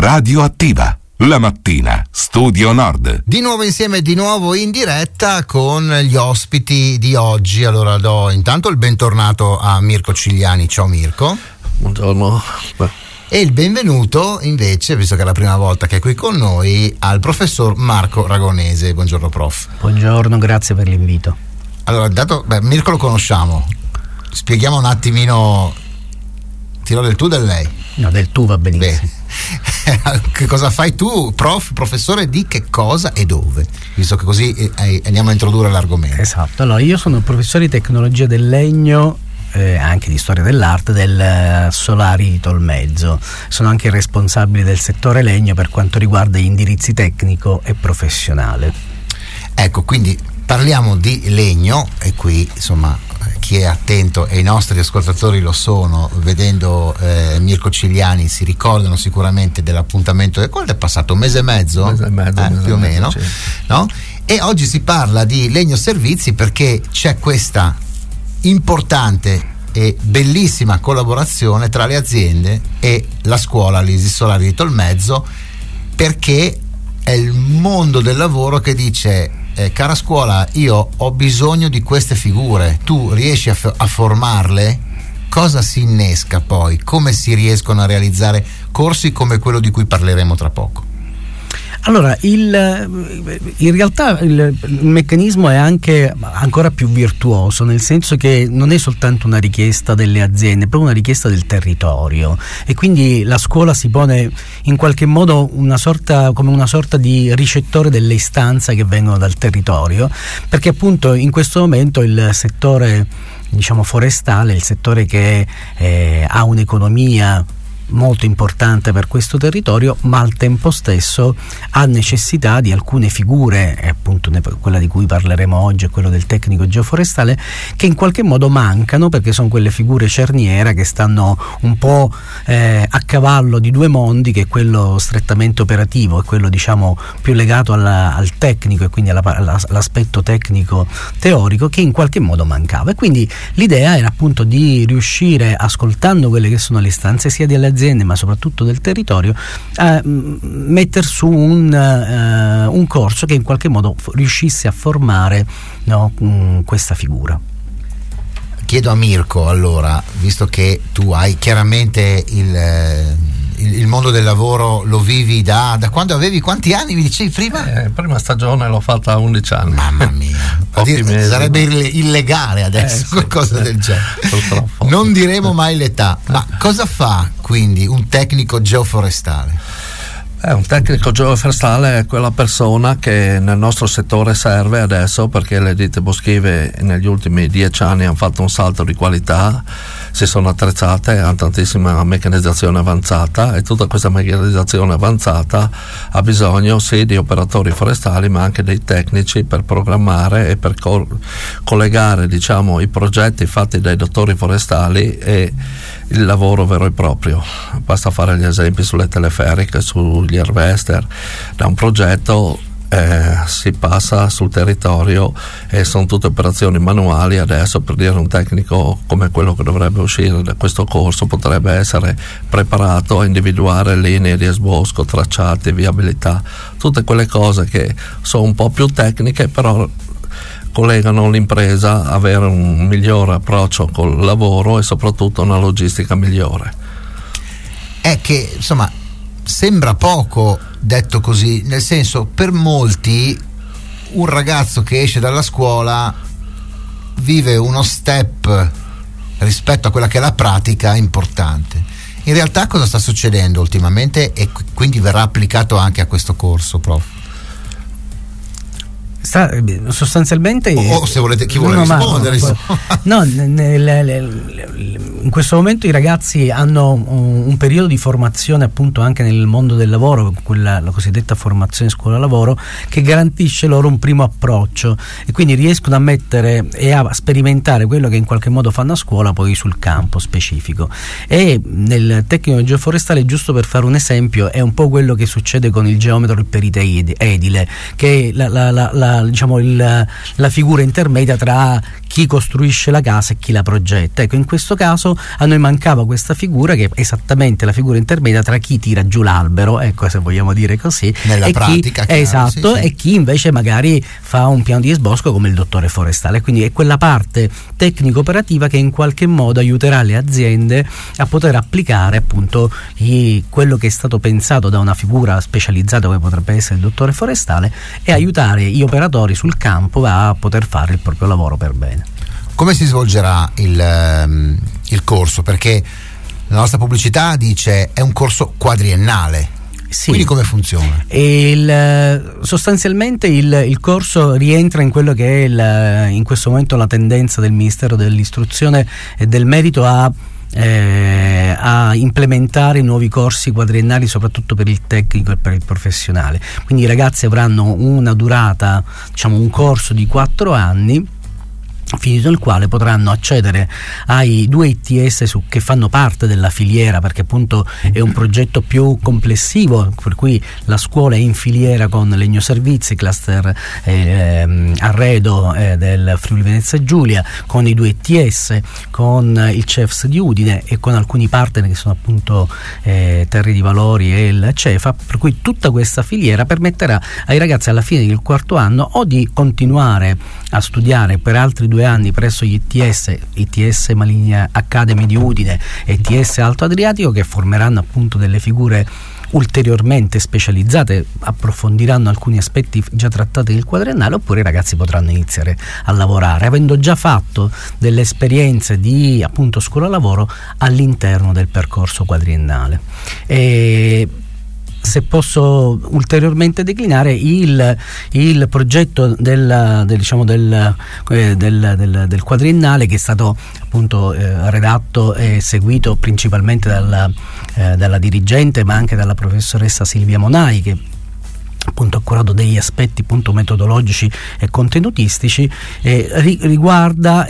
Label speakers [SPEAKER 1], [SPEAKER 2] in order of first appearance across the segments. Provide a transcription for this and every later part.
[SPEAKER 1] Radioattiva. La mattina, Studio Nord.
[SPEAKER 2] Di nuovo insieme, di nuovo in diretta con gli ospiti di oggi. Allora do intanto il bentornato a Mirko Cigliani. Ciao Mirko.
[SPEAKER 3] Buongiorno.
[SPEAKER 2] E il benvenuto invece, visto che è la prima volta che è qui con noi, al professor Marco Ragonese. Buongiorno prof.
[SPEAKER 4] Buongiorno, grazie per l'invito.
[SPEAKER 2] Allora, Mirko lo conosciamo. Spieghiamo un attimino. Tiro del tu del lei?
[SPEAKER 4] No, del tu va benissimo.
[SPEAKER 2] Che cosa fai tu, professore di che cosa e dove? Visto che così andiamo a introdurre l'argomento.
[SPEAKER 4] Esatto, allora io sono professore di tecnologia del legno, anche di storia dell'arte del Solari di Tolmezzo. Sono anche responsabile del settore legno per quanto riguarda gli indirizzi tecnico e professionale.
[SPEAKER 2] Ecco, quindi parliamo di legno e qui insomma chi è attento e i nostri ascoltatori lo sono, vedendo Mirko Cigliani si ricordano sicuramente dell'appuntamento quando è passato un mese e mezzo più o meno, sì. No? E oggi si parla di legno servizi perché c'è questa importante e bellissima collaborazione tra le aziende e la scuola l'Isis Solari di Tolmezzo, perché è il mondo del lavoro che dice cara scuola, io ho bisogno di queste figure, tu riesci a formarle? Cosa si innesca poi? Come si riescono a realizzare corsi come quello di cui parleremo tra poco?
[SPEAKER 4] Allora, in realtà il meccanismo è anche ancora più virtuoso, nel senso che non è soltanto una richiesta delle aziende, è proprio una richiesta del territorio, e quindi la scuola si pone in qualche modo come una sorta di ricettore delle istanze che vengono dal territorio, perché appunto in questo momento il settore, diciamo, forestale, il settore che ha un'economia molto importante per questo territorio, ma al tempo stesso ha necessità di alcune figure, e appunto quella di cui parleremo oggi è quello del tecnico geoforestale, che in qualche modo mancano, perché sono quelle figure cerniera che stanno un po' a cavallo di due mondi, che è quello strettamente operativo e quello, diciamo, più legato al tecnico e quindi all'aspetto tecnico teorico, che in qualche modo mancava. E quindi l'idea era appunto di riuscire, ascoltando quelle che sono le istanze sia delle aziende ma soprattutto del territorio, a mettere su un corso che in qualche modo riuscisse a formare, no, questa figura.
[SPEAKER 2] Chiedo a Mirko, allora, visto che tu hai chiaramente il mondo del lavoro, lo vivi da quando avevi quanti anni, mi dicevi prima?
[SPEAKER 3] Prima stagione l'ho fatta a 11 anni.
[SPEAKER 2] Mamma mia, sarebbe illegale adesso qualcosa del genere.
[SPEAKER 3] Purtroppo.
[SPEAKER 2] Non diremo mai l'età, ma cosa fa quindi un tecnico geoforestale?
[SPEAKER 3] Un tecnico geoforestale è quella persona che nel nostro settore serve adesso, perché le ditte boschive negli ultimi 10 anni hanno fatto un salto di qualità, si sono attrezzate, hanno tantissima meccanizzazione avanzata, e tutta questa meccanizzazione avanzata ha bisogno sì di operatori forestali, ma anche dei tecnici per programmare e per collegare, diciamo, i progetti fatti dai dottori forestali e il lavoro vero e proprio. Basta fare gli esempi sulle teleferiche, sugli harvester. Da un progetto si passa sul territorio e sono tutte operazioni manuali. Adesso, per dire, un tecnico come quello che dovrebbe uscire da questo corso potrebbe essere preparato a individuare linee di esbosco, tracciati, viabilità, tutte quelle cose che sono un po' più tecniche, però collegano l'impresa a avere un migliore approccio col lavoro e soprattutto una logistica migliore.
[SPEAKER 2] È che insomma sembra poco detto così, nel senso, per molti un ragazzo che esce dalla scuola vive uno step rispetto a quella che è la pratica importante. In realtà cosa sta succedendo ultimamente, e quindi verrà applicato anche a questo corso, prof?
[SPEAKER 4] Sostanzialmente,
[SPEAKER 2] o se volete, chi vuole rispondere,
[SPEAKER 4] in questo momento i ragazzi hanno un periodo di formazione appunto anche nel mondo del lavoro, la cosiddetta formazione scuola lavoro, che garantisce loro un primo approccio, e quindi riescono a mettere e a sperimentare quello che in qualche modo fanno a scuola poi sul campo specifico. E nel tecnico geoforestale, giusto per fare un esempio, è un po' quello che succede con il geometro e il perito edile, che è la figura intermedia tra chi costruisce la casa e chi la progetta. Ecco, in questo caso caso a noi mancava questa figura, che è esattamente la figura intermedia tra chi tira giù l'albero, ecco, se vogliamo dire così,
[SPEAKER 2] nella
[SPEAKER 4] e
[SPEAKER 2] pratica,
[SPEAKER 4] chi, esatto, sì. E chi invece magari fa un piano di esbosco come il dottore forestale. Quindi è quella parte tecnico-operativa che in qualche modo aiuterà le aziende a poter applicare appunto quello che è stato pensato da una figura specializzata come potrebbe essere il dottore forestale, e aiutare gli operatori sul campo a poter fare il proprio lavoro per bene.
[SPEAKER 2] Come si svolgerà il corso? Perché la nostra pubblicità dice è un corso quadriennale. Sì. Quindi come funziona?
[SPEAKER 4] Sostanzialmente il corso rientra in quello che è in questo momento la tendenza del Ministero dell'Istruzione e del Merito a implementare nuovi corsi quadriennali, soprattutto per il tecnico e per il professionale. Quindi i ragazzi avranno una durata, diciamo un corso di 4 anni, finito il quale potranno accedere ai 2 ITS che fanno parte della filiera, perché appunto è un progetto più complessivo, per cui la scuola è in filiera con Legno Servizi, cluster arredo del Friuli Venezia Giulia, con i 2 ITS, con il CEFS di Udine e con alcuni partner che sono appunto Terri di Valori e il CEFA, per cui tutta questa filiera permetterà ai ragazzi alla fine del 4º anno o di continuare a studiare per altri 2 anni presso gli ITS Maligna Academy di Udine e ITS Alto Adriatico, che formeranno appunto delle figure ulteriormente specializzate, approfondiranno alcuni aspetti già trattati nel quadriennale, oppure i ragazzi potranno iniziare a lavorare avendo già fatto delle esperienze di appunto scuola lavoro all'interno del percorso quadriennale. Se posso ulteriormente declinare il progetto del quadriennale, che è stato appunto redatto e seguito principalmente dalla dirigente, ma anche dalla professoressa Silvia Monai, che appunto ha curato degli aspetti appunto metodologici e contenutistici, riguarda,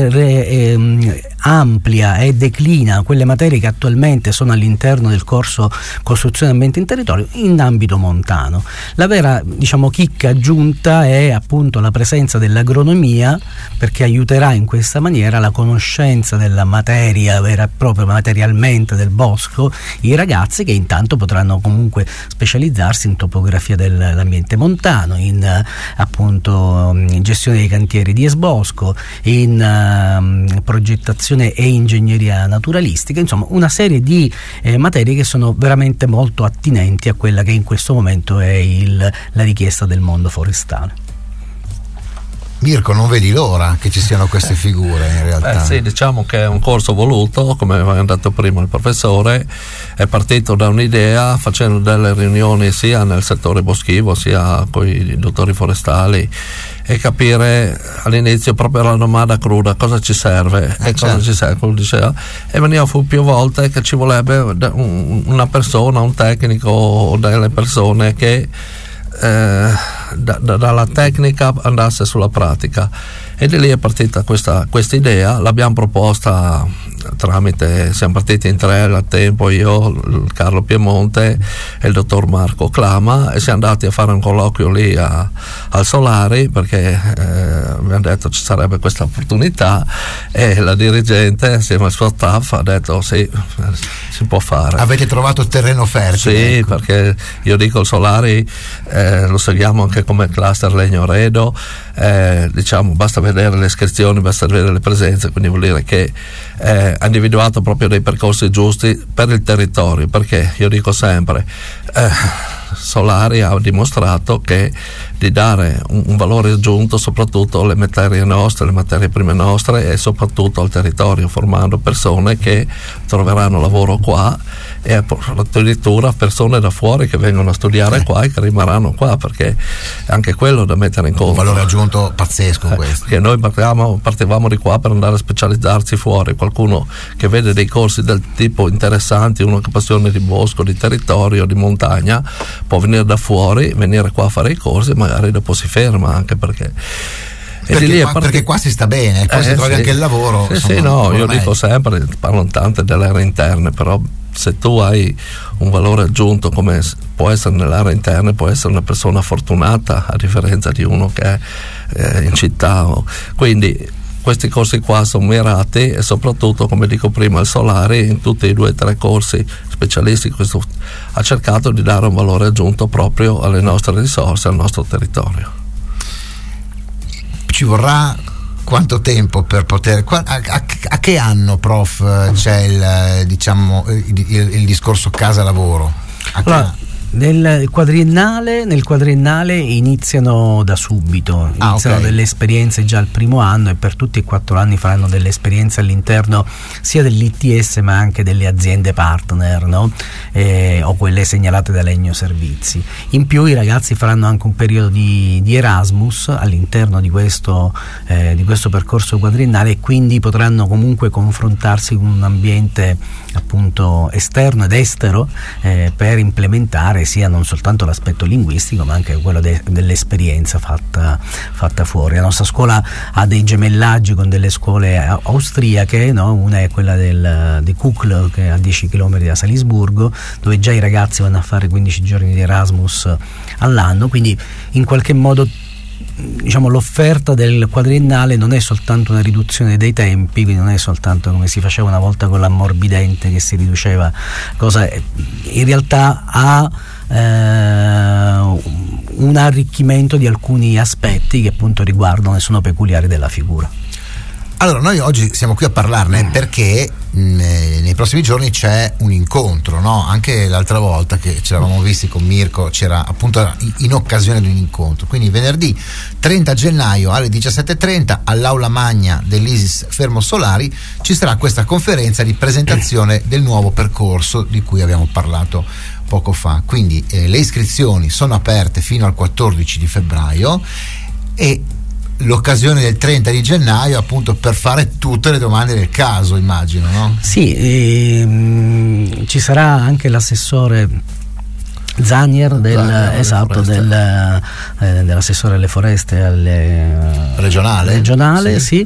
[SPEAKER 4] amplia e declina quelle materie che attualmente sono all'interno del corso Costruzione Ambiente in Territorio in ambito montano. La vera, diciamo, chicca aggiunta è appunto la presenza dell'agronomia, perché aiuterà in questa maniera la conoscenza della materia vera e propria, materialmente, del bosco, i ragazzi, che intanto potranno comunque specializzarsi in topografia dell'ambiente montano, in appunto in gestione dei cantieri di esbosco, in progettazione e ingegneria naturalistica, insomma una serie di materie che sono veramente molto attinenti a quella che in questo momento è la richiesta del mondo forestale.
[SPEAKER 2] Mirko, non vedi l'ora che ci siano queste figure in realtà?
[SPEAKER 3] Sì, diciamo che è un corso voluto, come aveva detto prima il professore, è partito da un'idea, facendo delle riunioni sia nel settore boschivo sia con i dottori forestali, e capire all'inizio proprio la domanda cruda: cosa ci serve e cosa ci serve, e veniva fu più volte che ci vorrebbe una persona, un tecnico o delle persone che dalla tecnica andasse sulla pratica, e di lì è partita questa idea. L'abbiamo proposta siamo partiti in 3 al tempo, io, il Carlo Piemonte e il dottor Marco Clama, e siamo andati a fare un colloquio lì al Solari, perché abbiamo detto ci sarebbe questa opportunità, e la dirigente assieme al suo staff ha detto sì, si può fare.
[SPEAKER 2] Avete trovato terreno fertile?
[SPEAKER 3] Sì,
[SPEAKER 2] ecco.
[SPEAKER 3] Perché io dico il Solari lo seguiamo anche come cluster Legno Redo, diciamo basta vedere le iscrizioni, basta vedere le presenze, quindi vuol dire che ha individuato proprio dei percorsi giusti per il territorio, perché io dico sempre Solari ha dimostrato che di dare un valore aggiunto soprattutto alle materie nostre, le materie prime nostre, e soprattutto al territorio, formando persone che troveranno lavoro qua, e addirittura persone da fuori che vengono a studiare qua e che rimarranno qua, perché è anche quello da mettere in conto.
[SPEAKER 2] Un valore aggiunto pazzesco questo.
[SPEAKER 3] Perché noi partivamo di qua per andare a specializzarci fuori. Qualcuno che vede dei corsi del tipo interessanti, uno che ha passione di bosco, di territorio, di montagna, può venire da fuori, venire qua a fare i corsi, e magari dopo si ferma, anche perché
[SPEAKER 2] perché qua si sta bene, qua si trovi anche il lavoro.
[SPEAKER 3] Io dico sempre, parlo tante delle aree interne, però se tu hai un valore aggiunto, come può essere nell'area interna, può essere una persona fortunata, a differenza di uno che è in città. Quindi questi corsi qua sono mirati, e soprattutto, come dico prima, il Solari in tutti i 2 o 3 corsi specialistici ha cercato di dare un valore aggiunto proprio alle nostre risorse, al nostro territorio.
[SPEAKER 2] Ci vorrà quanto tempo per poter, a che anno, prof, c'è il discorso casa lavoro?
[SPEAKER 4] Nel quadriennale iniziano da subito, iniziano delle esperienze già al primo anno, e per tutti e 4 anni faranno delle esperienze all'interno sia dell'ITS ma anche delle aziende partner, no? O quelle segnalate da Legno Servizi. In più i ragazzi faranno anche un periodo di Erasmus all'interno di questo percorso quadriennale, e quindi potranno comunque confrontarsi con un ambiente appunto esterno ed estero per implementare sia non soltanto l'aspetto linguistico ma anche quello dell'esperienza fatta fuori. La nostra scuola ha dei gemellaggi con delle scuole austriache, no? Una è quella di Kukl, che è a 10 km da Salisburgo, dove già i ragazzi vanno a fare 15 giorni di Erasmus all'anno, quindi in qualche modo l'offerta del quadriennale non è soltanto una riduzione dei tempi, quindi non è soltanto come si faceva una volta con l'ammorbidente che si riduceva cosa, in realtà ha un arricchimento di alcuni aspetti che appunto riguardano e sono peculiari della figura.
[SPEAKER 2] Allora, noi oggi siamo qui a parlarne perché nei prossimi giorni c'è un incontro, no? Anche l'altra volta che ci eravamo visti con Mirko c'era appunto in occasione di un incontro. Quindi venerdì 30 gennaio alle 17:30 all'Aula Magna dell'Isis Fermo Solari ci sarà questa conferenza di presentazione del nuovo percorso di cui abbiamo parlato poco fa. Quindi le iscrizioni sono aperte fino al 14 di febbraio e l'occasione del 30 di gennaio appunto per fare tutte le domande del caso, immagino, no?
[SPEAKER 4] Sì, ci sarà anche l'assessore Zanier dell'assessore alle foreste regionale, sì,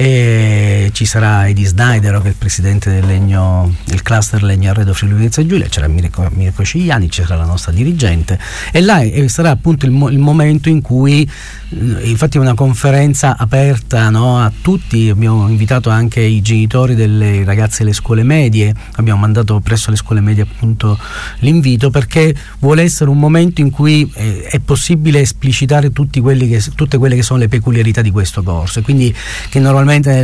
[SPEAKER 4] e ci sarà Edi Snyder, che è il presidente del cluster Legno Arredo Friuli Venezia Giulia, c'era Mirko Cigliani, c'era la nostra dirigente, e là sarà appunto il momento in cui, infatti è una conferenza aperta, no, a tutti. Abbiamo invitato anche i genitori delle ragazze delle scuole medie, abbiamo mandato presso le scuole medie appunto l'invito, perché vuole essere un momento in cui è possibile esplicitare tutte quelle che sono le peculiarità di questo corso, e quindi che normalmente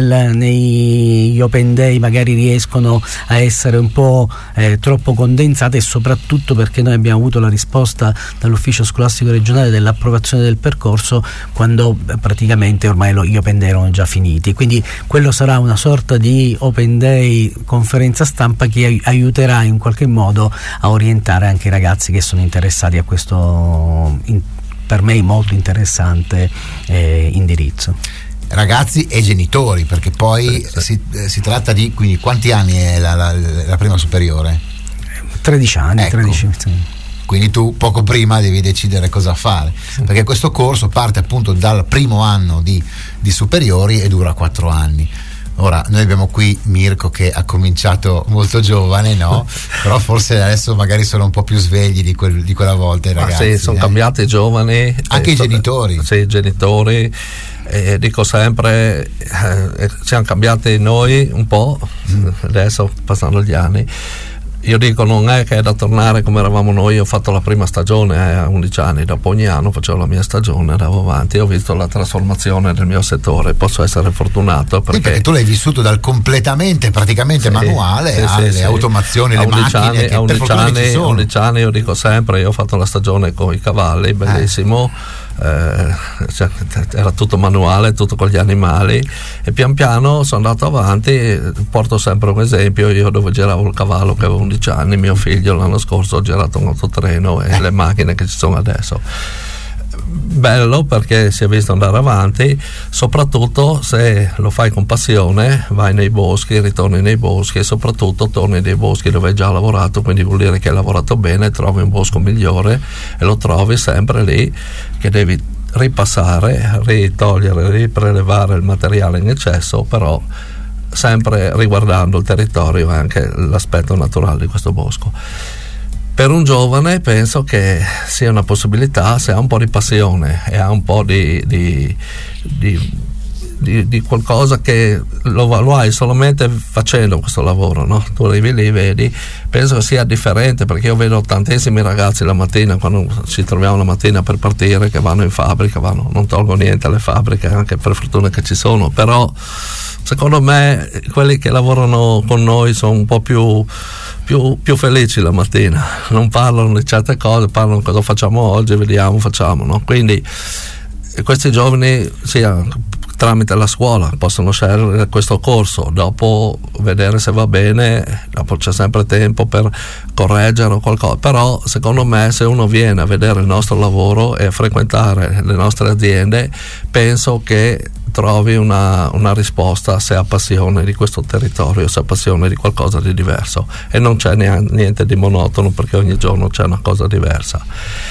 [SPEAKER 4] negli open day magari riescono a essere un po' troppo condensate, e soprattutto perché noi abbiamo avuto la risposta dall'ufficio scolastico regionale dell'approvazione del percorso quando praticamente ormai gli open day erano già finiti. Quindi quello sarà una sorta di open day conferenza stampa che aiuterà in qualche modo a orientare anche i ragazzi che sono interessati a questo per me molto interessante indirizzo.
[SPEAKER 2] Ragazzi e genitori, perché poi si tratta di, quindi quanti anni è la prima superiore?
[SPEAKER 4] 13 anni,
[SPEAKER 2] ecco.
[SPEAKER 4] 13.
[SPEAKER 2] Quindi tu poco prima devi decidere cosa fare, perché questo corso parte appunto dal primo anno di superiori e dura 4 anni. Ora noi abbiamo qui Mirko che ha cominciato molto giovane, no? Però forse adesso magari sono un po' più svegli di quella volta i ragazzi.
[SPEAKER 3] Sì, sono cambiati i giovani.
[SPEAKER 2] Anche i genitori.
[SPEAKER 3] Sì, i genitori. Dico sempre, siamo cambiati noi un po', adesso passando gli anni. Io dico, non è che è da tornare come eravamo noi. Ho fatto la prima stagione a 11 anni, dopo ogni anno facevo la mia stagione, andavo avanti, ho visto la trasformazione del mio settore. Posso essere fortunato perché
[SPEAKER 2] tu l'hai vissuto dal completamente praticamente manuale alle automazioni, le macchine che per fortuna ci sono.
[SPEAKER 3] 11 anni, io dico sempre, io ho fatto la stagione con i cavalli, bellissimo. Era tutto manuale, tutto con gli animali, e pian piano sono andato avanti. Porto sempre un esempio: io dove giravo il cavallo che avevo 11 anni, mio figlio l'anno scorso ha girato un autotreno e le macchine che ci sono adesso. Bello perché si è visto andare avanti, soprattutto se lo fai con passione, vai nei boschi, ritorni nei boschi e soprattutto torni nei boschi dove hai già lavorato, quindi vuol dire che hai lavorato bene, trovi un bosco migliore e lo trovi sempre lì, che devi ripassare, ritogliere, riprelevare il materiale in eccesso, però sempre riguardando il territorio e anche l'aspetto naturale di questo bosco. Per un giovane penso che sia una possibilità, se ha un po' di passione e ha un po' di di qualcosa che lo hai solamente facendo questo lavoro, no? Tu arrivi lì, vedi, penso che sia differente, perché io vedo tantissimi ragazzi la mattina, quando ci troviamo la mattina per partire, che vanno in fabbrica, non tolgo niente alle fabbriche, anche per fortuna che ci sono, però secondo me quelli che lavorano con noi sono un po' più felici la mattina, non parlano di certe cose, parlano cosa facciamo oggi, vediamo, facciamo, no? Quindi questi giovani, sia tramite la scuola, possono scegliere questo corso, dopo vedere se va bene, dopo c'è sempre tempo per correggere o qualcosa, però secondo me se uno viene a vedere il nostro lavoro e a frequentare le nostre aziende, penso che trovi una risposta, se ha passione di questo territorio, se ha passione di qualcosa di diverso, e non c'è niente di monotono, perché ogni giorno c'è una cosa diversa.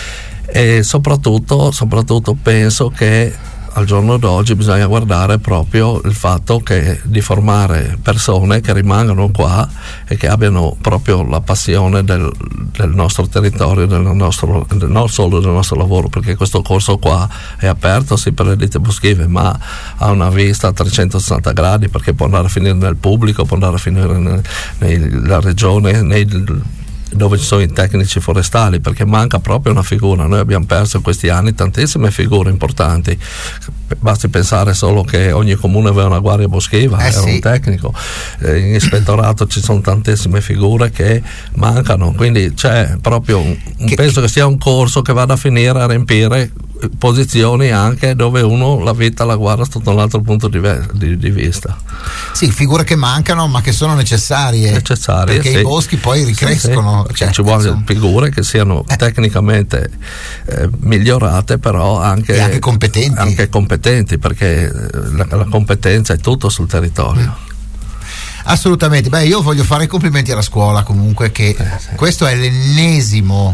[SPEAKER 3] E soprattutto penso che al giorno d'oggi bisogna guardare proprio il fatto che di formare persone che rimangano qua e che abbiano proprio la passione del nostro territorio, non solo del nostro lavoro, perché questo corso qua è aperto sì per le ditte boschive, ma ha una vista a 360 gradi, perché può andare a finire nel pubblico, può andare a finire nella regione, dove ci sono i tecnici forestali, perché manca proprio una figura. Noi abbiamo perso in questi anni tantissime figure importanti, basti pensare solo che ogni comune aveva una guardia boschiva, era un tecnico, in ispettorato ci sono tantissime figure che mancano, quindi c'è proprio penso che sia un corso che vada a finire a riempire posizioni anche dove uno la vita la guarda sotto un altro punto di vista.
[SPEAKER 2] Sì, figure che mancano ma che sono necessarie perché i boschi poi ricrescono.
[SPEAKER 3] Sì. Ci vogliono figure che siano tecnicamente migliorate, però anche competenti, perché la competenza è tutto sul territorio.
[SPEAKER 2] Assolutamente. Io voglio fare i complimenti alla scuola comunque, che questo è l'ennesima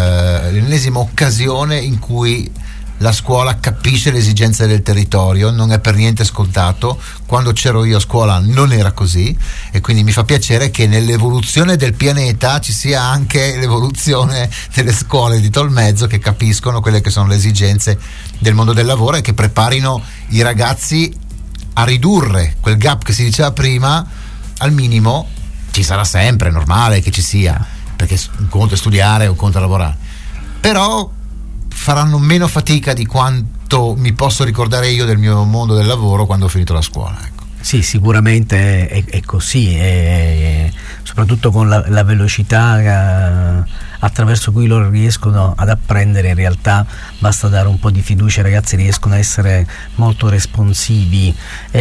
[SPEAKER 2] occasione in cui la scuola capisce le esigenze del territorio, non è per niente scontato. Quando c'ero io a scuola non era così, e quindi mi fa piacere che nell'evoluzione del pianeta ci sia anche l'evoluzione delle scuole di Tolmezzo, che capiscono quelle che sono le esigenze del mondo del lavoro e che preparino i ragazzi a ridurre quel gap che si diceva prima al minimo. Ci sarà sempre, è normale che ci sia, perché un conto è studiare, un conto è lavorare, però faranno meno fatica di quanto mi posso ricordare io del mio mondo del lavoro quando ho finito la scuola, ecco.
[SPEAKER 4] Sì, sicuramente è così, soprattutto con la velocità attraverso cui loro riescono ad apprendere. In realtà basta dare un po' di fiducia, i ragazzi riescono a essere molto responsivi.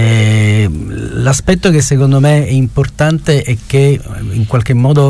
[SPEAKER 4] L'aspetto che secondo me è importante è che in qualche modo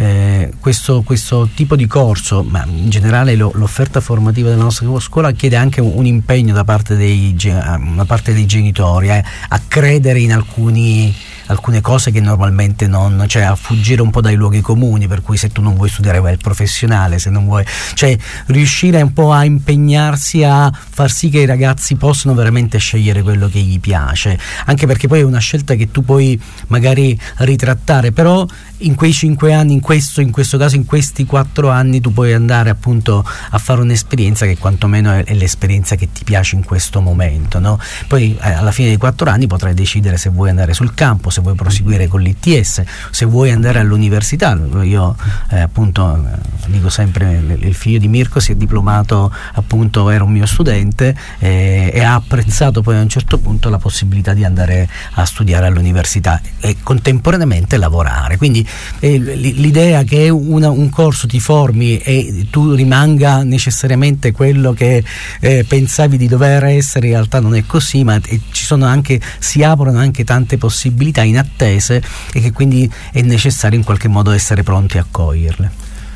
[SPEAKER 4] questo tipo di corso, ma in generale l'offerta formativa della nostra scuola, chiede anche un impegno da parte dei genitori a credere in alcune cose che normalmente non, cioè a fuggire un po' dai luoghi comuni, per cui se tu non vuoi studiare vai al professionale, se non vuoi, cioè riuscire un po' a impegnarsi a far sì che i ragazzi possano veramente scegliere quello che gli piace, anche perché poi è una scelta che tu puoi magari ritrattare, però in quei 5 anni, in questo caso in questi 4 anni, tu puoi andare appunto a fare un'esperienza che quantomeno è l'esperienza che ti piace in questo momento, no? Poi alla fine dei 4 anni potrai decidere se vuoi andare sul campo, se vuoi proseguire con l'ITS, se vuoi andare all'università. Io appunto dico sempre, il figlio di Mirko si è diplomato, appunto era un mio studente, e ha apprezzato poi a un certo punto la possibilità di andare a studiare all'università e contemporaneamente lavorare. Quindi l'idea che un corso ti formi e tu rimanga necessariamente quello che pensavi di dover essere, in realtà non è così, ma si aprono anche tante possibilità inattese, e che quindi è necessario in qualche modo essere pronti a coglierle.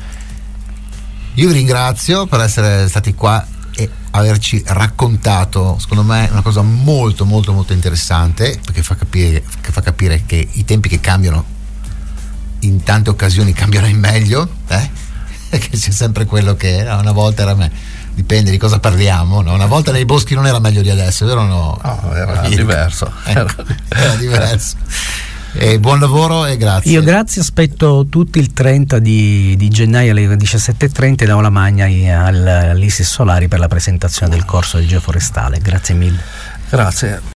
[SPEAKER 2] Io vi ringrazio per essere stati qua e averci raccontato, secondo me, una cosa molto molto molto interessante, perché fa capire che i tempi che cambiano in tante occasioni cambiano in meglio, che c'è sempre quello che era una volta, era dipende di cosa parliamo, no? Una volta nei boschi non era meglio di adesso, vero? No,
[SPEAKER 3] era diverso.
[SPEAKER 2] Era diverso. E buon lavoro e grazie.
[SPEAKER 4] Io grazie, aspetto tutti il 30 di gennaio alle 17:30 da Aula Magna all'Isis Solari per la presentazione del corso del geoforestale. Grazie mille.
[SPEAKER 3] Grazie.